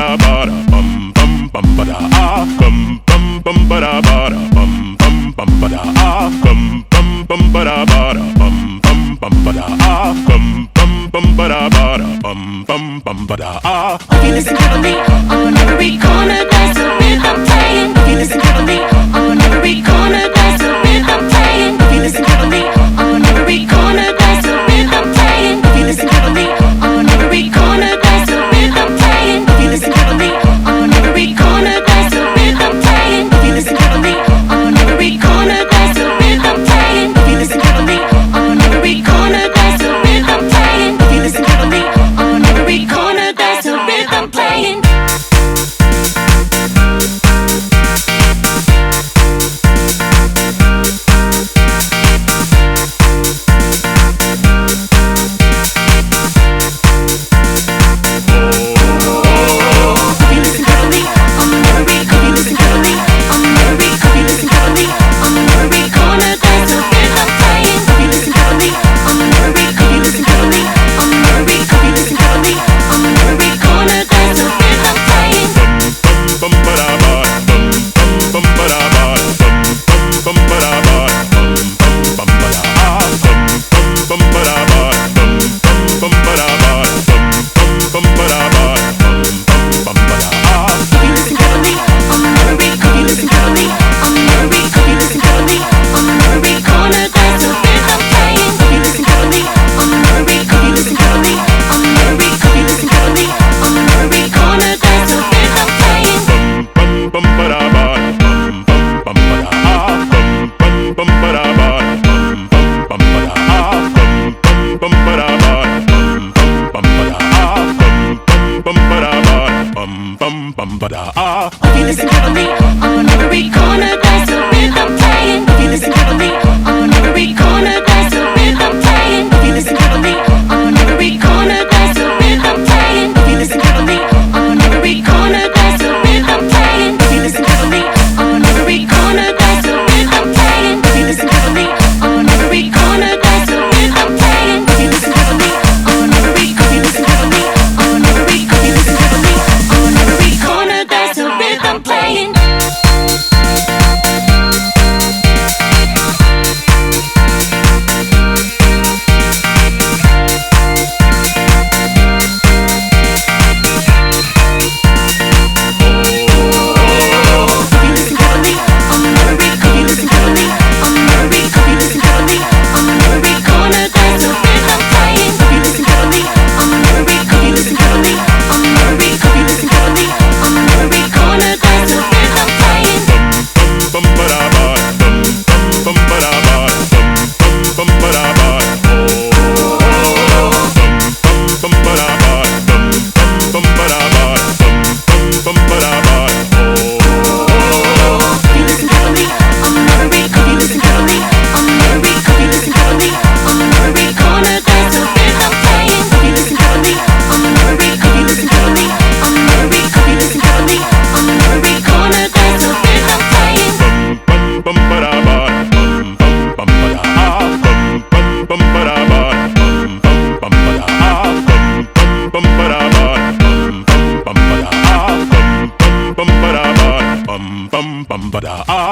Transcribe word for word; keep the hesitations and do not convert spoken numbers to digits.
ba da bum bum bum ba da ah bum bum bum ba da ba da bum bum bum ba da ah bum bum bum ba da ba da bum bum bum ba da ah bum bum bum ba da ba da bum bum bum ba da ah. If you listen carefully, on every corner there's a rhythm playing. If you listen carefully, on every corner there's a rhythm playing. If you listen carefully, on every corner there's a rhythm playing. If you listen carefully, on every corner there's a rhythm playing. If you listen carefully, on every corner there's a rhythm playing. If you listen carefully, on every corner there's a rhythm playing. If you listen carefully, on every corner there's a rhythm playing. If you listen carefully, on every corner there's a rhythm playing. If you listen carefully, on every corner there's a rhythm playing. If you listen carefully, on every corner there's a rhythm playing. If you listen carefully, on every corner there's a rhythm playing. If you listen carefully, on every corner there's a rhythm playing. If you listen carefully, on every corner there's a rhythm playing. If you listen carefully, on every corner there's a rhythm playing. If you listen carefully, on every, if you listen carefully, on every, if you listen carefully, on every corner there's a rhythm playing. Bum ba da ah.